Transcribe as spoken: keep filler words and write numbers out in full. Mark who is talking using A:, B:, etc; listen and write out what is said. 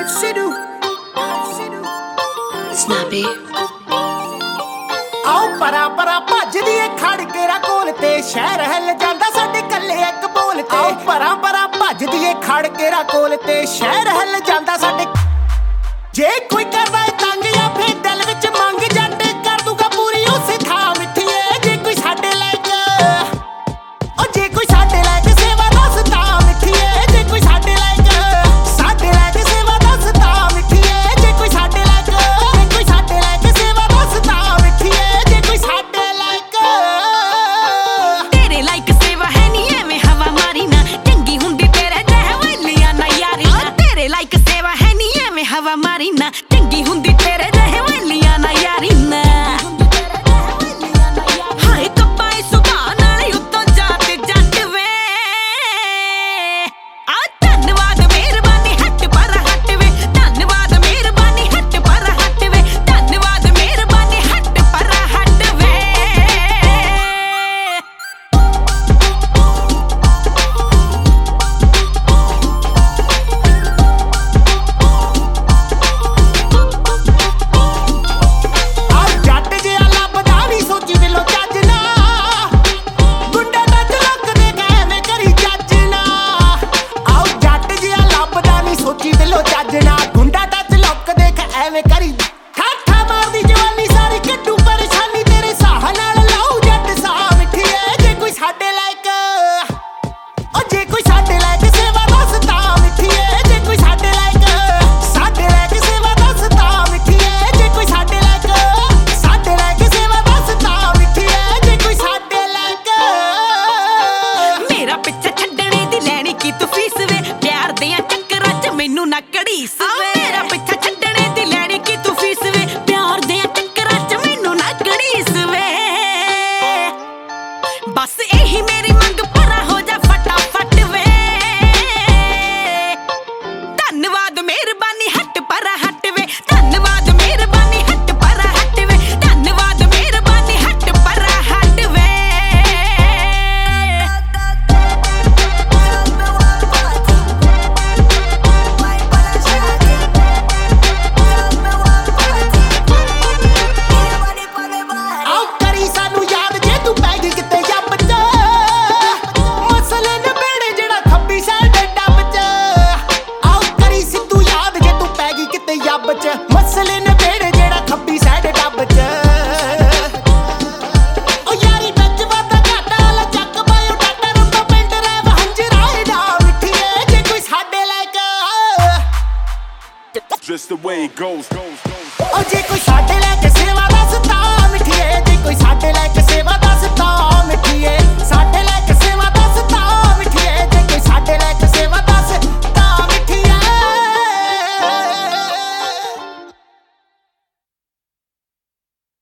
A: Snappy
B: आओ परा परा भजदी ए खड़ के रा कोल ते शहर हिल जांदा साडे कल्ले एक बोल ते आओ परा परा भजदी ए खड़ के रा कोल ते शहर हिल जांदा साडे जे कोई करदा ए तंग या फिर दिल विच मंग जट कर दूगा पूरी उस थां मिठिए जे कोई साडे लायक ओ जे कोई साडे लायक सेवा दसदा मिठिए जे कोई साडे लायक साडे लायक सेवा दसदा मिठिए जे कोई साडे लायक जे कोई साडे लायक सेवा दसदा मिठिए जे कोई साडे लायक
A: तेरे लायक सेवा है नी एवें हवा मारी ना चंगी हुंदी तेरे जह वेलियां ना यारी ना तेरे लायक सेवा है नी एवें हवा मारी ना चंगी हुंदी तेरे जह वेलियां ना यारी ना हाय कपाई सुभान नाले उत्तों जाते जट वे आ धन्नवाद मेहरबानी हट पर हट वे धन्नवाद मेहरबानी हट पर हट वे धन्नवाद मेहरबानी हट पर हट वे
B: ਆ ਜੱਟ ਜਿਹਾ ਲੱਭਦਾ ਨੀ ਸੋਚੀ ਦਿਲੋਂ ਚੱਜ ਨਾ ਗੁੰਡਾ ਟੱਚ ਲੁੱਕਦੇ ਐਵੇਂ ਕਰੀ ਜੱਜ ਨਾ ਆਓ ਜੱਟ ਜਿਹਾ ਲੱਭਦਾ ਨੀ ਸੋਚੀ ਦਿਲੋਂ ਚੱਜ ਨਾ ਗੁੰਡਾ ਟੱਚ ਲੁੱਕਦੇ ਐਵੇਂ ਕਰੀ ਠਾਠਾ ਮਾਰਦੀ ਜਵਾਨੀ ਸਾਰੀ ਕੱਢੂ ਪਰੇਸ਼ਾਨੀ ਤੇਰੇ ਸਾਹ ਨਾਲ ਲਾਉ ਜੱਟ ਸਾਹ ਮਿੱਠੀਏ ਜੇ ਕੋਈ ਸਾਡੇ ਲਾਇਕ ਓ ਜੇ ਕੋਈ ਸਾਡੇ ਲਾਇਕ ਸੇਵਾ ਦਸਦਾ ਮਿੱਠੀਏ ਜੇ ਕੋਈ ਸਾਡੇ ਲਾਇਕ ਸਾਡੇ ਲਾਇਕ ਸੇਵਾ ਦਸਦਾ ਮਿੱਠੀਏ ਜੇ ਕੋਈ ਸਾਡੇ ਲਾਇਕ ਸਾਡੇ ਲਾਇਕ ਸੇਵਾ ਦਸਦਾ ਮਿੱਠੀਏ ਜੇ ਕੋਈ ਸਾਡੇ ਲਾਇਕ
A: ਮੇਰਾ ਪਿੱਛਾ ਛੱਡਣੇ ਦੀ ਲੈਣੀ ਕੀ ਤੂੰ ਫੀਸ ਵੇ ਪਿਆਰ ਦੀਆਂ ਚੱਕਰਾਂ 'ਚ ਮੈਨੂੰ ਨਾ ਘੜੀਸ ਵੇ ਮੇਰਾ ਪਿੱਛਾ ਛੱਡਣੇ ਦੀ ਲੈਣੀ ਕੀ ਤੂੰ ਫੀਸ ਵੇ ਪਿਆਰ ਦੀਆਂ ਚੱਕਰਾਂ 'ਚ ਮੈਨੂੰ ਨਾ ਘੜੀਸ ਵੇ ਬਸ ਇਹੀ ਮੇਰੀ ਮੰਗ ਪਰਾ ਹੋ ਜਾ ਫਟਾਫਟ ਵੇ ਧੰਨਵਾਦ ਮਿਹਰਬਾਨੀ ਹਟ ਪਰ ਹਟ ਵੇ ਧੰਨਵਾਦ ਮਿਹਰਬਾਨੀ ਹਟ ਪਰ ਹਟ ਵੇ ਧੰਨਵਾਦ ਮਿਹਰਬਾਨੀ ਹਟ ਪਰ ਹਟ ਵੇ
B: ਆਓ ਕਰੀ ਸਾਨੂੰ ਯਾਦ ਜੇ ਤੂੰ ਪੈ ਗਈ ਕਿਤੇ ਜੱਬ ਚ ਮਸਲੇ ਨਿਬੇੜੇ ਜਿਹੜਾ ਖੱਬੀ ਸਾਈਡ ਡੱਬ ਚ ਆਓ ਕਰੀ ਸੀ ਤੂੰ ਯਾਦ ਜੇ ਤੂੰ ਪੈ ਗਈ ਕਿਤੇ ਜੱਬ ਚ ਮਸਲੇ ਨਿਬੇੜੇ ਜਿਹੜਾ ਖੱਬੀ ਸਾਈਡ ਡੱਬ ਚ ਓ ਯਾਰੀ ਵਿੱਚ ਵਾਦਾ ਘਾਟਾ ਲਾ ਚੱਕ ਬਾਇਓ ਡਾਟਾ ਰੰਬਾ ਪਿੰਡ ਰਹਿ ਵਹੰਜਰਾਏ ਦਾ ਮਿੱਠੀਏ ਜੇ ਕੋਈ ਸਾਡੇ ਲਾਇਕ
C: Just the way it goes, goes, goes.
B: ਓ ਜੇ ਕੋਈ ਸਾਡੇ ਲਾਇਕ ਸੇਵਾ ਦਸਦਾ ਮਿੱਠੀਏ ਜੇ ਕੋਈ ਸਾਡੇ ਲਾਇਕ